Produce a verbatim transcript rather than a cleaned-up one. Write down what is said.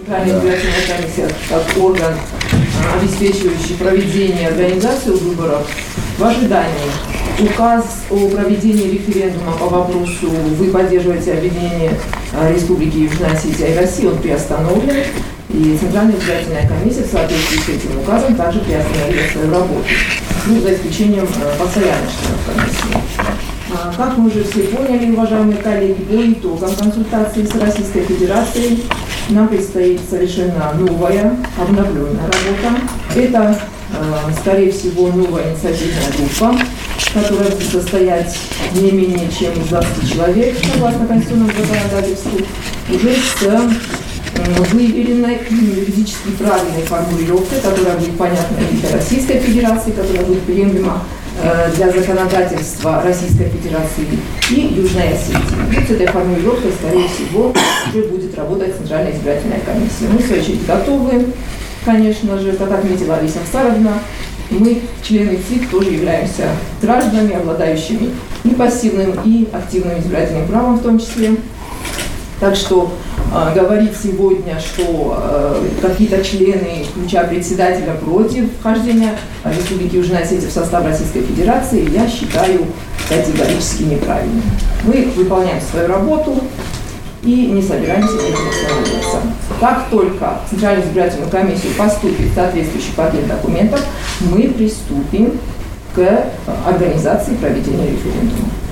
Центральная избирательная комиссия как орган, обеспечивающий проведение и организацию выборов, в ожидании указ о проведении референдума по вопросу «Вы поддерживаете объединение Республики Южная Осетия и России», он приостановлен, и Центральная избирательная комиссия в соответствии с этим указом также приостановила свою работу, ну, за исключением постоянных членов комиссии. Как мы уже все поняли, уважаемые коллеги, по итогам консультации с Российской Федерацией нам предстоит совершенно новая, обновленная работа. Это, скорее всего, новая инициативная группа, которая будет состоять не менее чем из двадцати человек, согласно конституционному законодательству, уже с выверенной юридически правильной формулировкой, которая будет понятна и для Российской Федерации, которая будет приемлема для законодательства Российской Федерации и Южной Осетии. Вот с этой формулировкой, скорее всего, уже будет работать Центральная избирательная комиссия. Мы, в свою очередь, готовы, конечно же, как отметила Олеся Авсаровна, мы, члены ЦИК, тоже являемся гражданами, обладающими и пассивным, и активным избирательным правом в том числе. Так что э, говорить сегодня, что э, какие-то члены, включая председателя, против вхождения Республики Южная Осетия в состав Российской Федерации, я считаю категорически неправильным. Мы выполняем свою работу и не собираемся на этом останавливаться. Как только в Центральную избирательную комиссию поступит соответствующий пакет документов, мы приступим к организации проведения референдума.